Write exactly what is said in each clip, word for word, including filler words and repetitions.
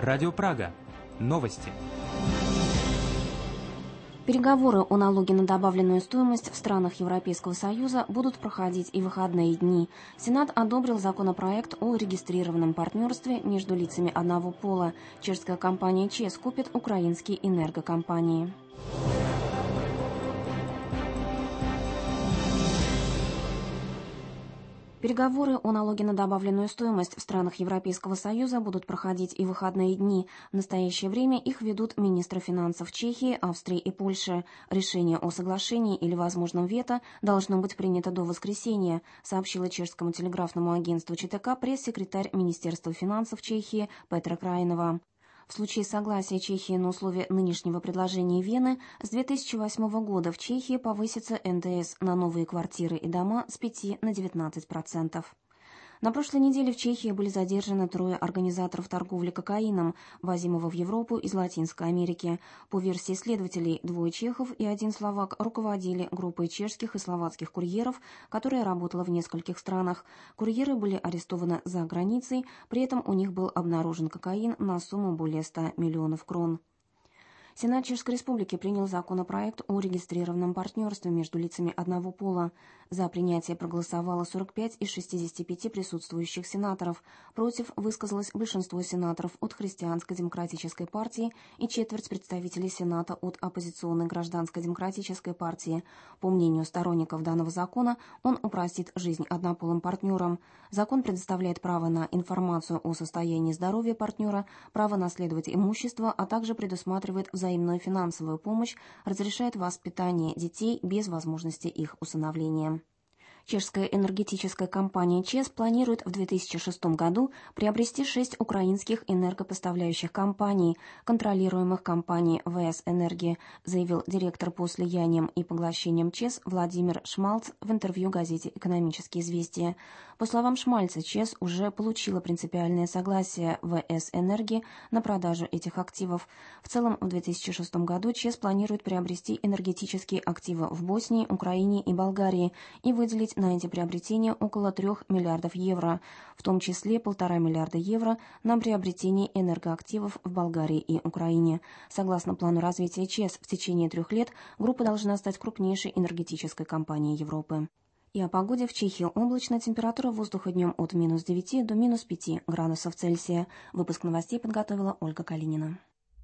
Радио Прага. Новости. Переговоры о налоге на добавленную стоимость в странах Европейского Союза будут проходить и в выходные дни. Сенат одобрил законопроект о регистрированном партнерстве между лицами одного пола. Чешская компания ЧЕС купит украинские энергокомпании. Переговоры о налоге на добавленную стоимость в странах Европейского Союза будут проходить и в выходные дни. В настоящее время их ведут министры финансов Чехии, Австрии и Польши. Решение о соглашении или возможном вето должно быть принято до воскресенья, сообщила чешскому телеграфному агентству ЧТК пресс-секретарь Министерства финансов Чехии Петра Краинова. В случае согласия Чехии на условия нынешнего предложения Вены с две тысячи восьмого года в Чехии повысится эн дэ эс на новые квартиры и дома с пяти на девятнадцать процентов. На прошлой неделе в Чехии были задержаны трое организаторов торговли кокаином, возимого в Европу из Латинской Америки. По версии следователей, двое чехов и один словак руководили группой чешских и словацких курьеров, которая работала в нескольких странах. Курьеры были арестованы за границей, при этом у них был обнаружен кокаин на сумму более ста миллионов крон. Сенат Чешской Республики принял законопроект о регистрированном партнерстве между лицами одного пола. За принятие проголосовало сорок пять из шестидесяти пяти присутствующих сенаторов. Против высказалось большинство сенаторов от Христианско-демократической партии и четверть представителей Сената от оппозиционной Гражданско-демократической партии. По мнению сторонников данного закона, он упростит жизнь однополым партнерам. Закон предоставляет право на информацию о состоянии здоровья партнера, право наследовать имущество, а также предусматривает взаимную финансовую помощь, разрешает воспитание детей без возможности их усыновления. Чешская энергетическая компания ЧЕС планирует в две тысячи шестом году приобрести шесть украинских энергопоставляющих компаний, контролируемых компанией вэ эс Энергия, заявил директор по слияниям и поглощениям ЧЕС Владимир Шмальц в интервью газете «Экономические известия». По словам Шмальца, ЧЕС уже получила принципиальное согласие вэ эс Энергии на продажу этих активов. В целом, в две тысячи шестом году ЧЕС планирует приобрести энергетические активы в Боснии, Украине и Болгарии и выделить на эти приобретения около трех миллиардов евро, в том числе полтора миллиарда евро на приобретение энергоактивов в Болгарии и Украине. Согласно плану развития ЧЕС, в течение трех лет группа должна стать крупнейшей энергетической компанией Европы. И о погоде. В Чехии облачно, температура воздуха днем от минус девяти до минус пяти градусов Цельсия. Выпуск новостей подготовила Ольга Калинина.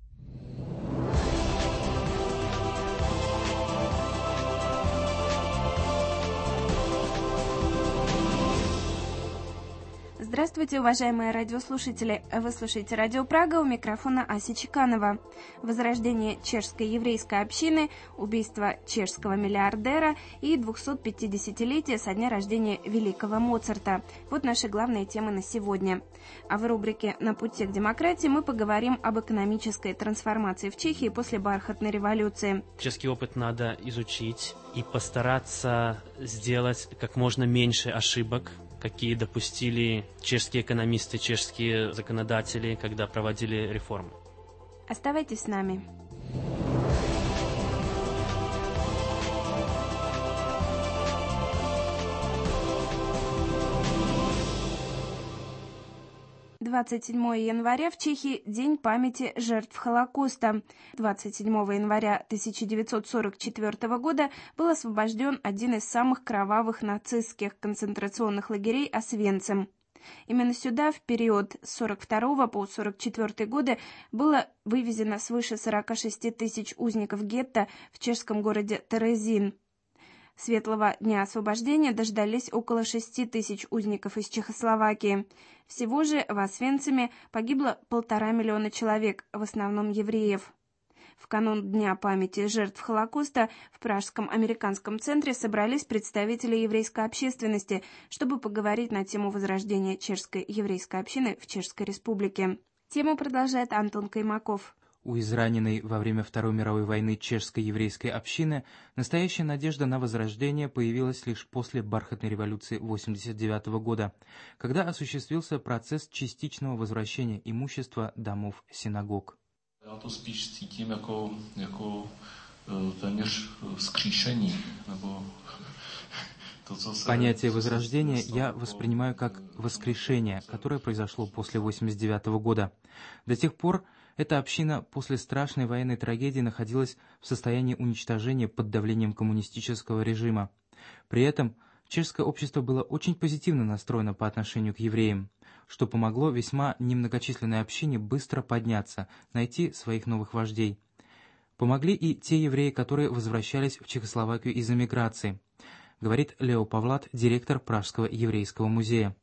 Здравствуйте, уважаемые радиослушатели! Вы слушаете Радио Прага, у микрофона Ася Чеканова. Возрождение чешской еврейской общины, убийство чешского миллиардера и двухсотпятидесятилетие со дня рождения великого Моцарта. Вот наши главные темы на сегодня. А в рубрике «На пути к демократии» мы поговорим об экономической трансформации в Чехии после бархатной революции. Чешский опыт надо изучить и постараться сделать как можно меньше ошибок, какие допустили чешские экономисты, чешские законодатели, когда проводили реформы. Оставайтесь с нами. двадцать седьмого января в Чехии – День памяти жертв Холокоста. двадцать седьмого января тысяча девятьсот сорок четвёртого года был освобожден один из самых кровавых нацистских концентрационных лагерей Освенцим. Именно сюда в период с сорок второго по сорок четвёртый годы было вывезено свыше сорока шести тысяч узников гетто в чешском городе Терезин. Светлого дня освобождения дождались около шести тысяч узников из Чехословакии. Всего же в Освенциме погибло полтора миллиона человек, в основном евреев. В канун Дня памяти жертв Холокоста в Пражском американском центре собрались представители еврейской общественности, чтобы поговорить на тему возрождения чешской еврейской общины в Чешской Республике. Тему продолжает Антон Каймаков. У израненной во время Второй мировой войны чешской еврейской общины настоящая надежда на возрождение появилась лишь после бархатной революции восемьдесят девятого года, когда осуществился процесс частичного возвращения имущества домов синагог. Já to spíš cítím jako, jako téměř vzkříšení, nebo Понятие возрождения я воспринимаю как воскрешение, которое произошло после восемьдесят девятого года. До тех пор эта община после страшной военной трагедии находилась в состоянии уничтожения под давлением коммунистического режима. При этом чешское общество было очень позитивно настроено по отношению к евреям, что помогло весьма немногочисленной общине быстро подняться, найти своих новых вождей. Помогли и те евреи, которые возвращались в Чехословакию из эмиграции, говорит Лео Павлат, директор Пражского еврейского музея.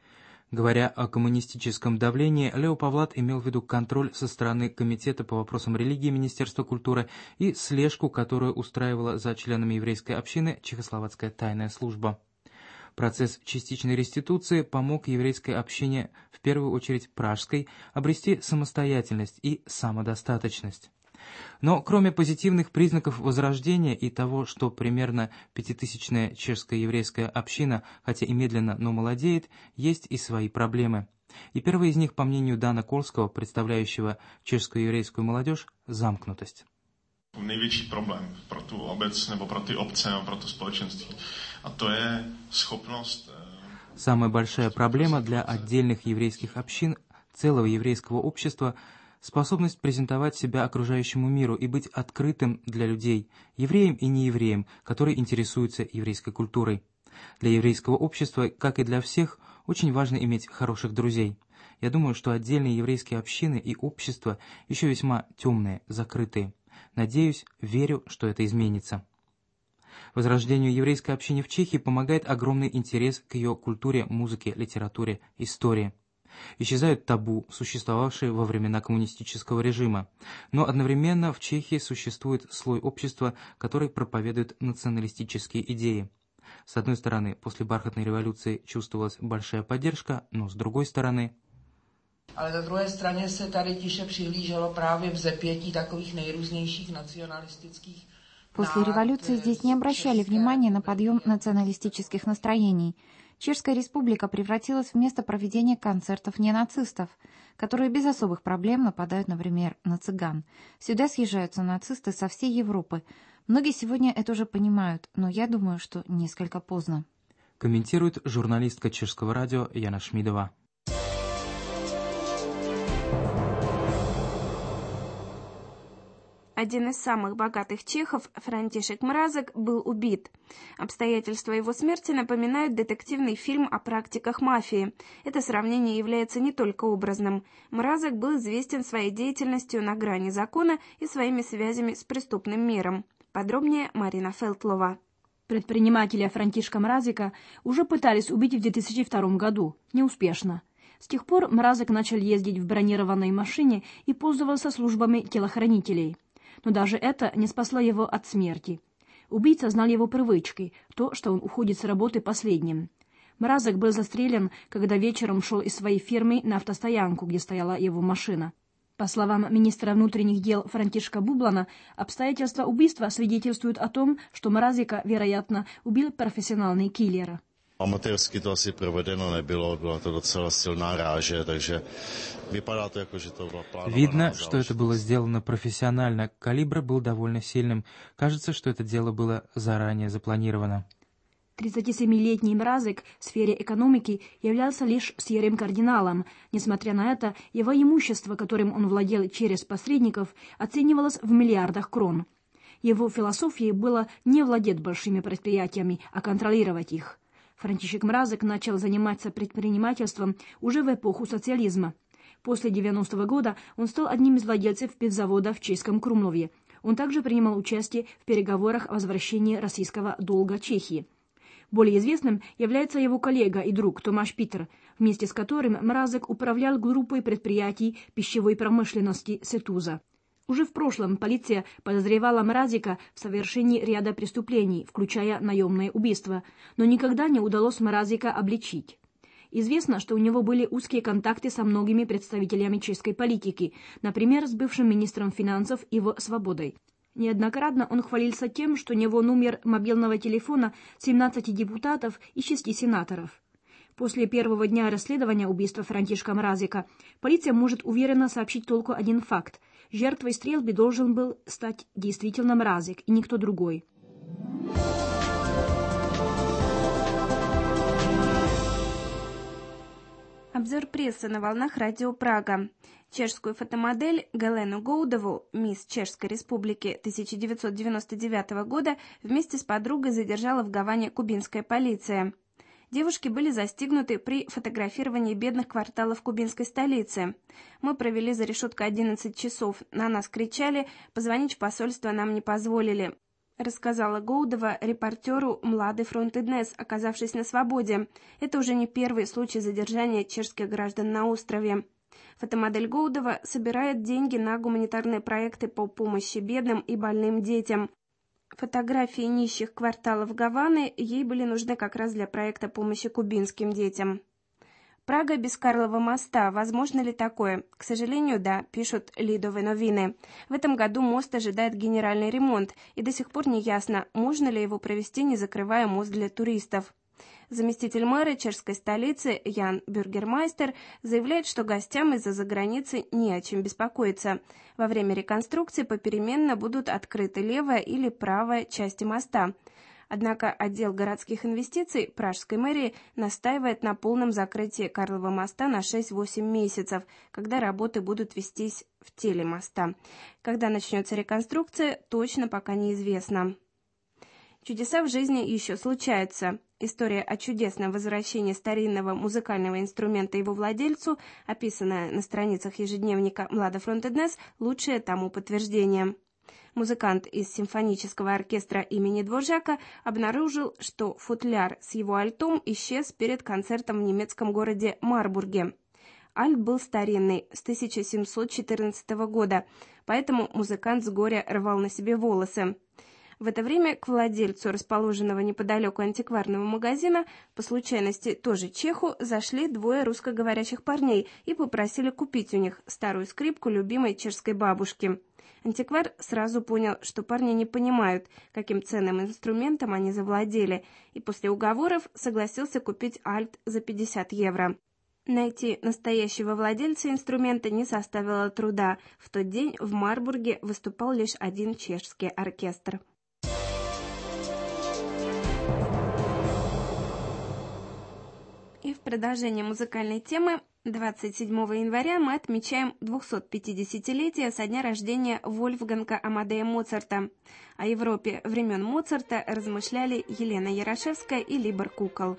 Говоря о коммунистическом давлении, Лео Павлат имел в виду контроль со стороны Комитета по вопросам религии Министерства культуры и слежку, которую устраивала за членами еврейской общины Чехословацкая тайная служба. Процесс частичной реституции помог еврейской общине, в первую очередь пражской, обрести самостоятельность и самодостаточность. Но кроме позитивных признаков возрождения и того, что примерно пятитысячная чешская еврейская община, хотя и медленно, но молодеет, есть и свои проблемы. И первая из них, по мнению Дана Колского, представляющего чешскую еврейскую молодежь, замкнутость. Největší problém pro tu obec nebo pro ty obce nebo pro to společenství. A to je schopnost. Самая большая проблема для отдельных еврейских общин, целого еврейского общества – способность презентовать себя окружающему миру и быть открытым для людей, евреям и неевреям, которые интересуются еврейской культурой. Для еврейского общества, как и для всех, очень важно иметь хороших друзей. Я думаю, что отдельные еврейские общины и общества еще весьма темные, закрытые. Надеюсь, верю, что это изменится. Возрождению еврейской общины в Чехии помогает огромный интерес к ее культуре, музыке, литературе, истории. Исчезают табу, существовавшие во времена коммунистического режима. Но одновременно в Чехии существует слой общества, который проповедует националистические идеи. С одной стороны, после бархатной революции чувствовалась большая поддержка, но с другой стороны... Ale na druhé straně se tady tiše přihlíželo právě v zepětí takových nejrůznějších nacionalistických. После революции здесь не обращали внимания на подъем националистических настроений. Чешская республика превратилась в место проведения концертов ненацистов, которые без особых проблем нападают, например, на цыган. Сюда съезжаются нацисты со всей Европы. Многие сегодня это уже понимают, но я думаю, что несколько поздно. Комментирует журналистка чешского радио Яна Шмидова. Один из самых богатых чехов, Франтишек Мразек, был убит. Обстоятельства его смерти напоминают детективный фильм о практиках мафии. Это сравнение является не только образным. Мразек был известен своей деятельностью на грани закона и своими связями с преступным миром. Подробнее Марина Фелтлова. Предпринимателя Франтишка Мразека уже пытались убить в две тысячи втором году. Неуспешно. С тех пор Мразек начал ездить в бронированной машине и пользовался службами телохранителей. Но даже это не спасло его от смерти. Убийца знал его привычки, то, что он уходит с работы последним. Мразек был застрелен, когда вечером шел из своей фирмы на автостоянку, где стояла его машина. По словам министра внутренних дел Франтишка Бублана, обстоятельства убийства свидетельствуют о том, что Мразека, вероятно, убил профессиональный киллер. Amatérsky to asi provedeno nebylo, byla to docela silná ráže, takže vypadá to jako, že to byla plánovaná. Видно, что это было сделано профессионально. Калибр был довольно сильным. Кажется, что это дело было заранее запланировано. тридцатисемилетний Мразек в сфере экономики являлся лишь серым кардиналом. Несмотря на это, его имущество, которым он владел через посредников, оценивалось в миллиардах крон. Его философией было не владеть большими предприятиями, а контролировать их. Франтишек Мразек начал заниматься предпринимательством уже в эпоху социализма. После девяностого года он стал одним из владельцев пивзавода в чешском Крумлове. Он также принимал участие в переговорах о возвращении российского долга Чехии. Более известным является его коллега и друг Томаш Питер, вместе с которым Мразек управлял группой предприятий пищевой промышленности «Сетуза». Уже в прошлом полиция подозревала Мразека в совершении ряда преступлений, включая наемное убийство, но никогда не удалось Мразека обличить. Известно, что у него были узкие контакты со многими представителями чешской политики, например, с бывшим министром финансов Иво Свободой. Неоднократно он хвалился тем, что у него номер мобильного телефона семнадцати депутатов и шести сенаторов. После первого дня расследования убийства Франтишка Мразека полиция может уверенно сообщить только один факт. Жертвой стрельбы должен был стать действительно Мразек и никто другой. Обзор прессы на волнах радио Прага. Чешскую фотомодель Галену Гоудову, мисс Чешской Республики тысяча девятьсот девяносто девятого года, вместе с подругой задержала в Гаване кубинская полиция. Девушки были застигнуты при фотографировании бедных кварталов кубинской столицы. Мы провели за решеткой одиннадцать часов, на нас кричали, позвонить в посольство нам не позволили, рассказала Гоудова репортеру «Младый фронт Иднес», оказавшись на свободе. Это уже не первый случай задержания чешских граждан на острове. Фотомодель Гоудова собирает деньги на гуманитарные проекты по помощи бедным и больным детям. Фотографии нищих кварталов Гаваны ей были нужны как раз для проекта помощи кубинским детям. Прага без Карлова моста. Возможно ли такое? К сожалению, да, пишут Лидовые новины. В этом году мост ожидает генеральный ремонт, и до сих пор не ясно, можно ли его провести, не закрывая мост для туристов. Заместитель мэра чешской столицы Ян Бюргермайстер заявляет, что гостям из-за заграницы не о чем беспокоиться. Во время реконструкции попеременно будут открыты левая или правая части моста. Однако отдел городских инвестиций пражской мэрии настаивает на полном закрытии Карлова моста на шесть-восемь месяцев, когда работы будут вестись в теле моста. Когда начнется реконструкция, точно пока неизвестно. Чудеса в жизни еще случаются. История о чудесном возвращении старинного музыкального инструмента его владельцу, описанная на страницах ежедневника «Младый фронт Иднес», лучшее тому подтверждение. Музыкант из симфонического оркестра имени Дворжака обнаружил, что футляр с его альтом исчез перед концертом в немецком городе Марбурге. Альт был старинный, с тысяча семьсот четырнадцатого года, поэтому музыкант с горя рвал на себе волосы. В это время к владельцу расположенного неподалеку антикварного магазина, по случайности тоже чеху, зашли двое русскоговорящих парней и попросили купить у них старую скрипку любимой чешской бабушки. Антиквар сразу понял, что парни не понимают, каким ценным инструментом они завладели, и после уговоров согласился купить альт за пятьдесят евро. Найти настоящего владельца инструмента не составило труда. В тот день в Марбурге выступал лишь один чешский оркестр. И в продолжение музыкальной темы двадцать седьмого января мы отмечаем двухсотпятидесятилетие со дня рождения Вольфганга Амадея Моцарта. О Европе времен Моцарта размышляли Елена Ярошевская и Либор Кукол.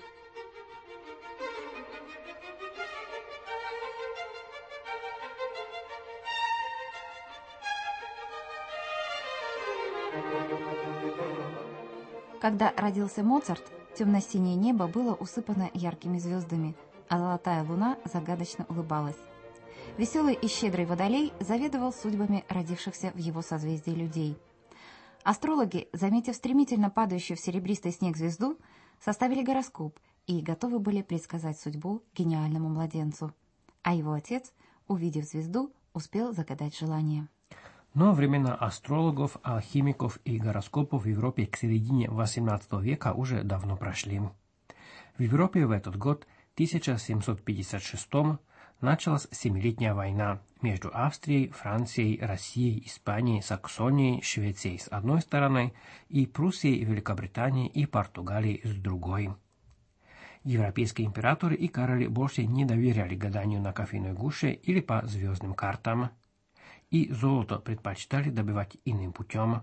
Когда родился Моцарт, темно-синее небо было усыпано яркими звездами, а золотая луна загадочно улыбалась. Веселый и щедрый водолей заведовал судьбами родившихся в его созвездии людей. Астрологи, заметив стремительно падающую в серебристый снег звезду, составили гороскоп и готовы были предсказать судьбу гениальному младенцу. А его отец, увидев звезду, успел загадать желание. Но времена астрологов, алхимиков и гороскопов в Европе к середине восемнадцатого века уже давно прошли. В Европе в этот год, тысяча семьсот пятьдесят шестом, началась Семилетняя война между Австрией, Францией, Россией, Испанией, Саксонией, Швецией с одной стороны и Пруссией, Великобританией и Португалией с другой. Европейские императоры и короли больше не доверяли гаданию на кофейной гуще или по звездным картам, и золото предпочитали добывать иным путем.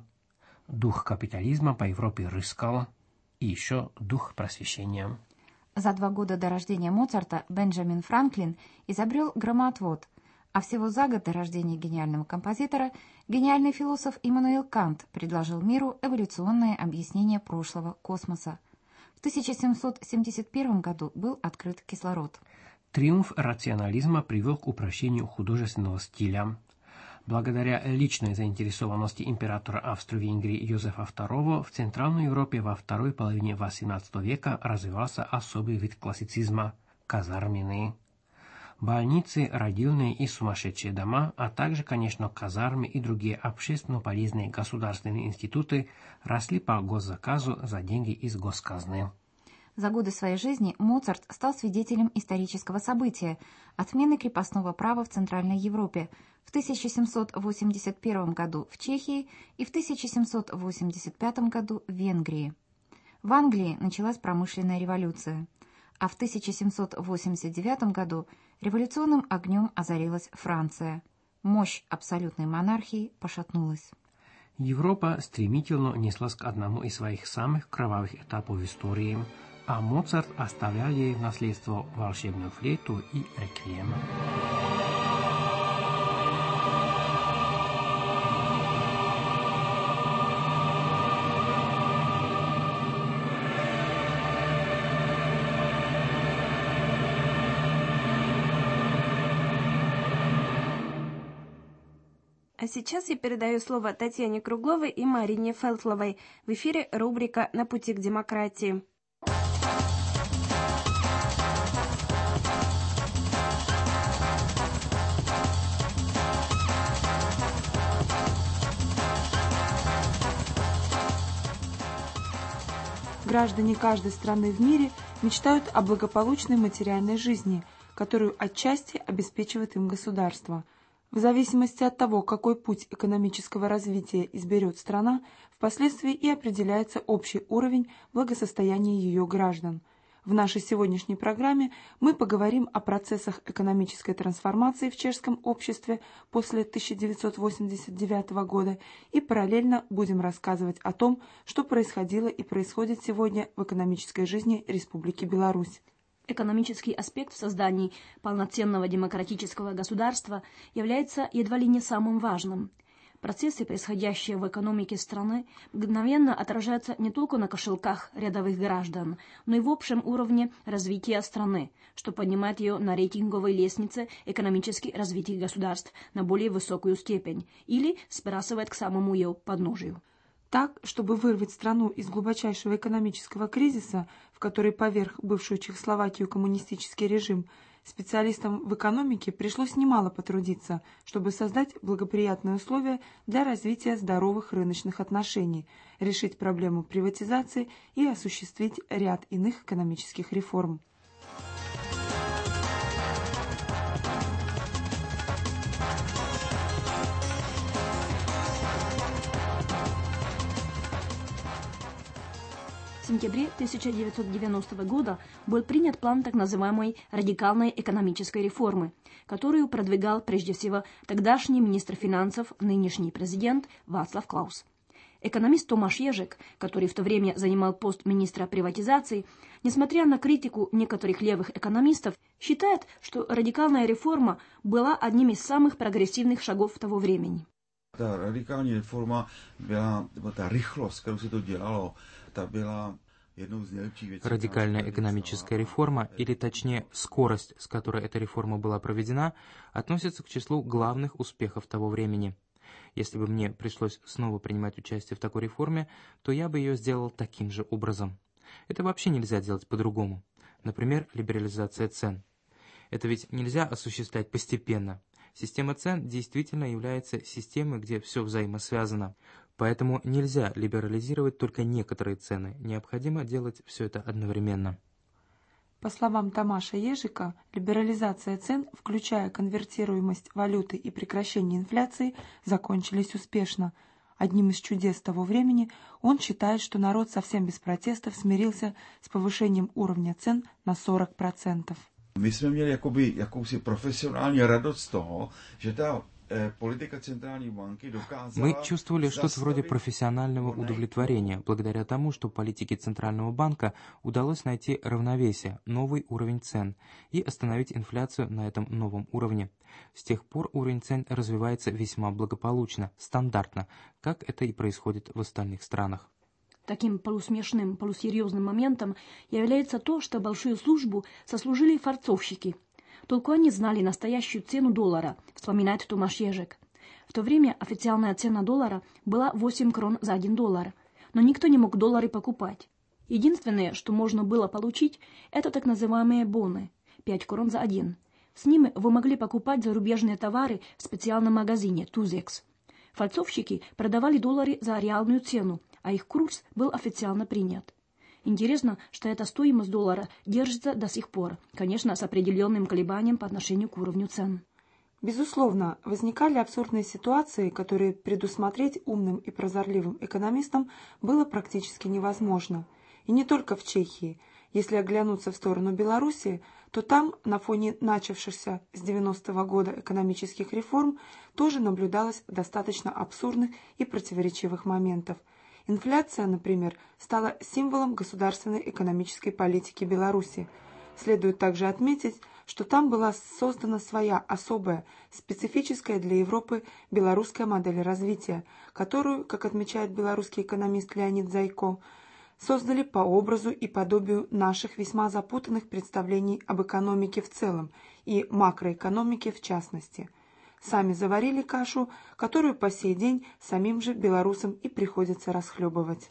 Дух капитализма по Европе рыскал, и еще дух просвещения. За два года до рождения Моцарта Бенджамин Франклин изобрел громоотвод, а всего за год до рождения гениального композитора гениальный философ Иммануил Кант предложил миру эволюционное объяснение прошлого космоса. В тысяча семьсот семьдесят первом году был открыт кислород. Триумф рационализма привел к упрощению художественного стиля. Благодаря личной заинтересованности императора Австро-Венгрии Йозефа второго в Центральной Европе во второй половине восемнадцатого века развивался особый вид классицизма – казарменный. Больницы, родильные и сумасшедшие дома, а также, конечно, казармы и другие общественно полезные государственные институты росли по госзаказу за деньги из госказны. За годы своей жизни Моцарт стал свидетелем исторического события – отмены крепостного права в Центральной Европе в тысяча семьсот восемьдесят первом году в Чехии и в тысяча семьсот восемьдесят пятом году в Венгрии. В Англии началась промышленная революция. А в тысяча семьсот восемьдесят девятом году революционным огнем озарилась Франция. Мощь абсолютной монархии пошатнулась. Европа стремительно неслась к одному из своих самых кровавых этапов в истории, а Моцарт оставлял ей в наследство волшебную флейту и реквием. А сейчас я передаю слово Татьяне Кругловой и Марине Фелтловой. В эфире рубрика «На пути к демократии». Граждане каждой страны в мире мечтают о благополучной материальной жизни, которую отчасти обеспечивает им государство. В зависимости от того, какой путь экономического развития изберет страна, впоследствии и определяется общий уровень благосостояния ее граждан. В нашей сегодняшней программе мы поговорим о процессах экономической трансформации в чешском обществе после тысяча девятьсот восемьдесят девятого года и параллельно будем рассказывать о том, что происходило и происходит сегодня в экономической жизни Республики Беларусь. Экономический аспект в создании полноценного демократического государства является едва ли не самым важным. Процессы, происходящие в экономике страны, мгновенно отражаются не только на кошельках рядовых граждан, но и в общем уровне развития страны, что поднимает ее на рейтинговой лестнице экономически развитых государств на более высокую степень или сбрасывает к самому ее подножию. Так, чтобы вырвать страну из глубочайшего экономического кризиса, в который поверг бывшую Чехословакию коммунистический режим, специалистам в экономике пришлось немало потрудиться, чтобы создать благоприятные условия для развития здоровых рыночных отношений, решить проблему приватизации и осуществить ряд иных экономических реформ. В сентябре тысяча девятьсот девяностого года был принят план так называемой радикальной экономической реформы, которую продвигал прежде всего тогдашний министр финансов, нынешний президент Václav Klaus. Экономист Томаш Ежик, который в то время занимал пост министра приватизации, несмотря на критику некоторых левых экономистов, считает, что радикальная реформа была одним из самых прогрессивных шагов того времени. Ta radikální reforma byla, nebo ta rychlost, kterou se to dělalo, ta byla jednou z nejlepších věcí. Радикальная экономическая реформа, или точнее скорость, с которой эта реформа была проведена, относится к числу главных успехов того времени. Если бы мне пришлось снова принимать участие в такой реформе, то я бы ее сделал таким же образом. Это вообще нельзя делать по-другому. Например, либерализация цен. Это ведь нельзя осуществлять постепенно. Система цен действительно является системой, где все взаимосвязано. Поэтому нельзя либерализировать только некоторые цены. Необходимо делать все это одновременно. По словам Томаша Ежика, либерализация цен, включая конвертируемость валюты и прекращение инфляции, закончились успешно. Одним из чудес того времени он считает, что народ совсем без протестов смирился с повышением уровня цен на сорок процентов. My jsme měli jakoby, jakousi profesionální radost z toho, že ta eh, politika centrální banky dokázala... Мы чувствовали что-то вроде профессионального удовлетворения, благодаря тому, что политике Центрального банка удалось найти равновесие, новый уровень цен, и остановить инфляцию на этом новом уровне. С тех пор уровень цен развивается весьма благополучно, стандартно, как это и происходит в остальных странах. Таким полусмешным, полусерьезным моментом является то, что большую службу сослужили фарцовщики. Только они знали настоящую цену доллара, вспоминает Томаш Ежик. В то время официальная цена доллара была восемь крон за один доллар, но никто не мог доллары покупать. Единственное, что можно было получить, это так называемые боны, пять крон за один. С ними вы могли покупать зарубежные товары в специальном магазине «Тузекс». Фальцовщики продавали доллары за реальную цену, а их курс был официально принят. Интересно, что эта стоимость доллара держится до сих пор, конечно, с определенным колебанием по отношению к уровню цен. Безусловно, возникали абсурдные ситуации, которые предусмотреть умным и прозорливым экономистам было практически невозможно. И не только в Чехии. Если оглянуться в сторону Беларуси, то там, на фоне начавшихся с девяностого года экономических реформ, тоже наблюдалось достаточно абсурдных и противоречивых моментов. Инфляция, например, стала символом государственной экономической политики Беларуси. Следует также отметить, что там была создана своя особая, специфическая для Европы белорусская модель развития, которую, как отмечает белорусский экономист Леонид Зайко, создали по образу и подобию наших весьма запутанных представлений об экономике в целом и макроэкономике в частности. Сами заварили кашу, которую по сей день самим же белорусам и приходится расхлебывать.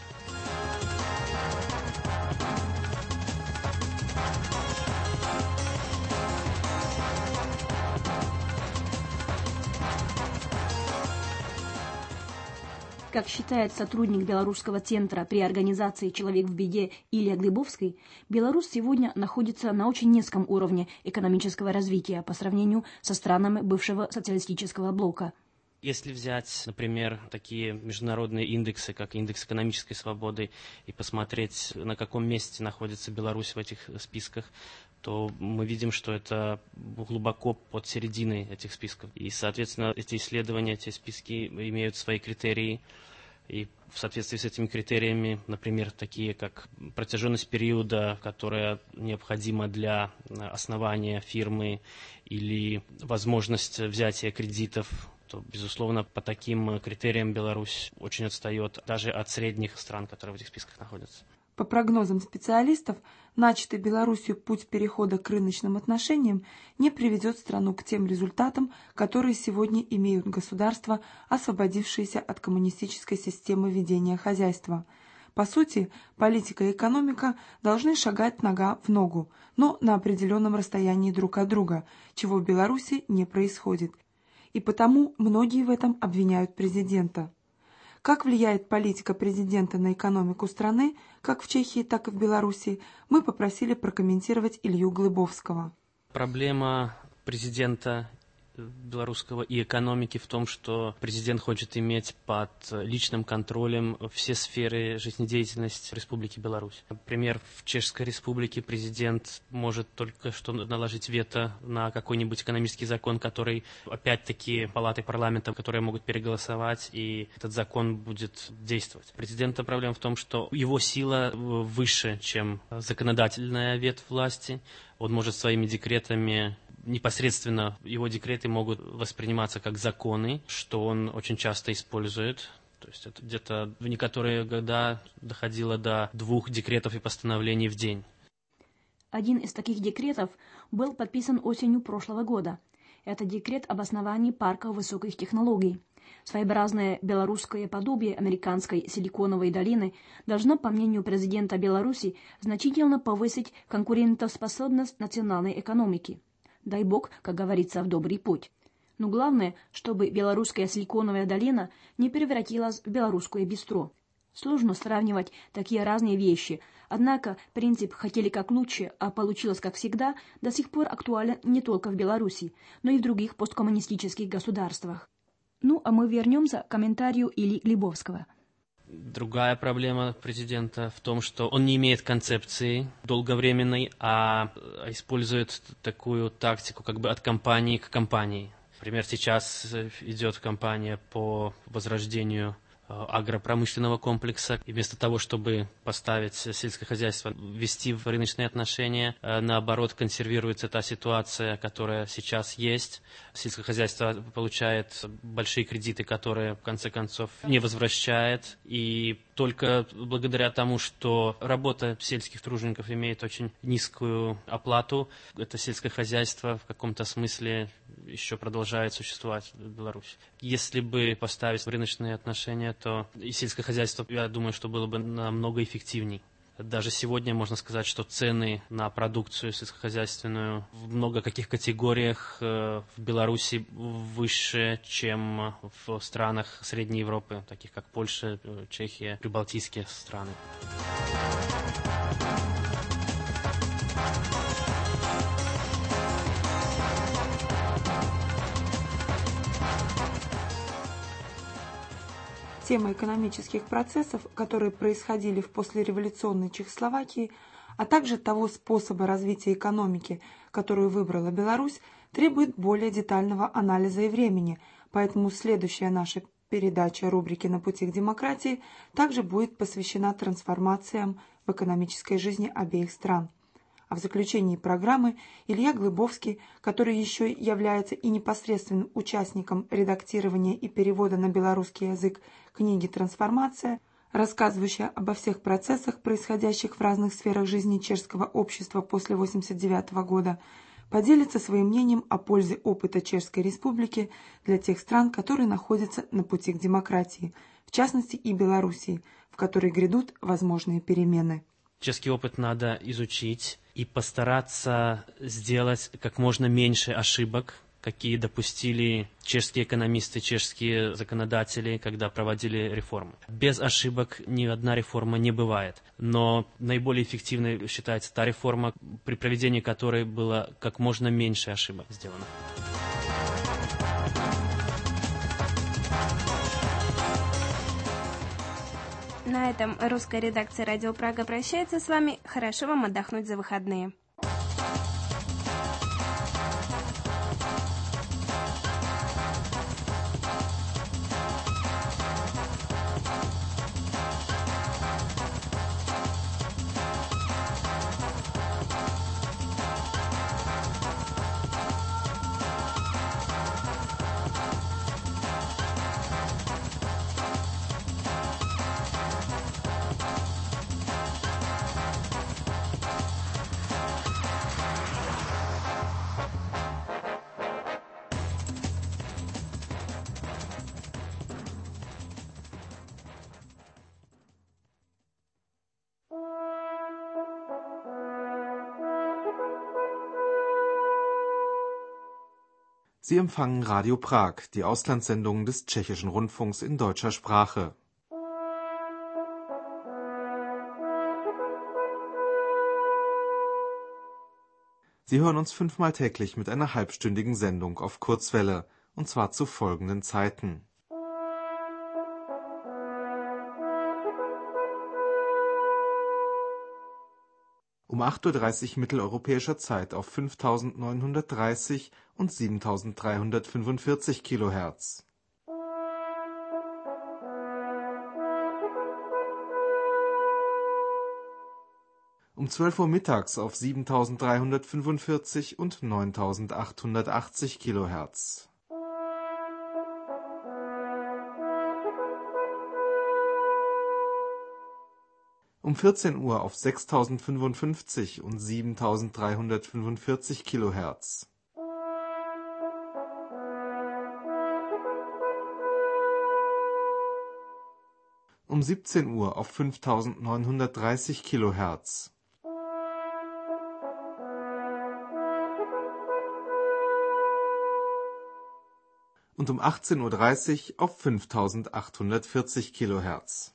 Как считает сотрудник Белорусского центра при организации «Человек в беде» Илья Глебовский, Беларусь сегодня находится на очень низком уровне экономического развития по сравнению со странами бывшего социалистического блока. Если взять, например, такие международные индексы, как индекс экономической свободы, и посмотреть, на каком месте находится Беларусь в этих списках, то мы видим, что это глубоко под серединой этих списков. И, соответственно, эти исследования, эти списки имеют свои критерии. И в соответствии с этими критериями, например, такие как протяженность периода, которая необходима для основания фирмы, или возможность взятия кредитов, то, безусловно, по таким критериям Беларусь очень отстает даже от средних стран, которые в этих списках находятся. По прогнозам специалистов, начатый Беларусью путь перехода к рыночным отношениям не приведет страну к тем результатам, которые сегодня имеют государства, освободившиеся от коммунистической системы ведения хозяйства. По сути, политика и экономика должны шагать нога в ногу, но на определенном расстоянии друг от друга, чего в Беларуси не происходит. И потому многие в этом обвиняют президента. Как влияет политика президента на экономику страны, как в Чехии, так и в Беларуси, мы попросили прокомментировать Илью Глыбовского. Проблема президента белорусского и экономики в том, что президент хочет иметь под личным контролем все сферы жизнедеятельности Республики Беларусь. Например, в Чешской Республике президент может только что наложить вето на какой-нибудь экономический закон, который, опять-таки, палаты парламента, которые могут переголосовать, и этот закон будет действовать. У президента проблема в том, что его сила выше, чем законодательная ветвь власти. Он может своими декретами, непосредственно его декреты могут восприниматься как законы, что он очень часто использует. То есть это где-то в некоторые года доходило до двух декретов и постановлений в день. Один из таких декретов был подписан осенью прошлого года. Это декрет об основании парка высоких технологий. Своеобразное белорусское подобие американской силиконовой долины должно, по мнению президента Беларуси, значительно повысить конкурентоспособность национальной экономики. Дай бог, как говорится, в добрый путь. Но главное, чтобы белорусская силиконовая долина не превратилась в белорусское бистро. Сложно сравнивать такие разные вещи, однако принцип «хотели как лучше, а получилось как всегда» до сих пор актуален не только в Беларуси, но и в других посткоммунистических государствах. Ну, а мы вернемся к комментарию Ильи Глебовского. Другая проблема президента в том, что он не имеет концепции долговременной, а использует такую тактику как бы от компании к компании. Например, сейчас идет кампания по возрождению агропромышленного комплекса. И вместо того, чтобы поставить сельское хозяйство, ввести в рыночные отношения, наоборот, консервируется та ситуация, которая сейчас есть. Сельское хозяйство получает большие кредиты, которые, в конце концов, не возвращает. И только благодаря тому, что работа сельских тружеников имеет очень низкую оплату, это сельское хозяйство в каком-то смысле еще продолжает существовать в Беларуси. Если бы поставить рыночные отношения, то и сельское хозяйство, я думаю, что было бы намного эффективней. Даже сегодня можно сказать, что цены на продукцию сельскохозяйственную в много каких категориях в Беларуси выше, чем в странах Средней Европы, таких как Польша, Чехия, прибалтийские страны. Тема экономических процессов, которые происходили в послереволюционной Чехословакии, а также того способа развития экономики, которую выбрала Беларусь, требует более детального анализа и времени, поэтому следующая наша передача рубрики «На пути к демократии» также будет посвящена трансформациям в экономической жизни обеих стран. А в заключении программы Илья Глыбовский, который еще является и непосредственным участником редактирования и перевода на белорусский язык книги «Трансформация», рассказывающая обо всех процессах, происходящих в разных сферах жизни чешского общества после тысяча девятьсот восемьдесят девятого года, поделится своим мнением о пользе опыта Чешской Республики для тех стран, которые находятся на пути к демократии, в частности и Белоруссии, в которой грядут возможные перемены. Чешский опыт надо изучить и постараться сделать как можно меньше ошибок, какие допустили чешские экономисты, чешские законодатели, когда проводили реформы. Без ошибок ни одна реформа не бывает. Но наиболее эффективной считается та реформа, при проведении которой было как можно меньше ошибок сделано. На этом русская редакция «Радио Прага» прощается с вами. Хорошо вам отдохнуть за выходные. Sie empfangen Radio Prag, die Auslandssendung des Tschechischen Rundfunks in deutscher Sprache. Sie hören uns fünfmal täglich mit einer halbstündigen Sendung auf Kurzwelle, und zwar zu folgenden Zeiten. Um acht Uhr dreißig mitteleuropäischer Zeit auf fünftausendneunhundertdreißig und siebentausenddreihundertfünfundvierzig Kilohertz. Um zwölf Uhr mittags auf siebentausenddreihundertfünfundvierzig und neuntausendachthundertachtzig Kilohertz. Um vierzehn Uhr auf sechstausendfünfundfünfzig und siebentausenddreihundertfünfundvierzig Kilohertz. Um siebzehn Uhr auf fünftausendneunhundertdreißig Kilohertz. Und um achtzehn Uhr dreißig auf fünftausendachthundertvierzig Kilohertz.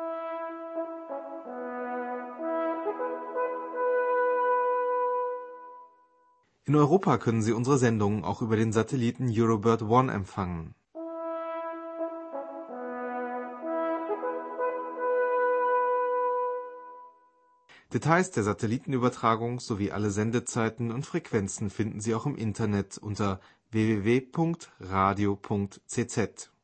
In Europa können Sie unsere Sendungen auch über den Satelliten Eurobird One empfangen. Details der Satellitenübertragung sowie alle Sendezeiten und Frequenzen finden Sie auch im Internet unter w w w punkt radio punkt c z.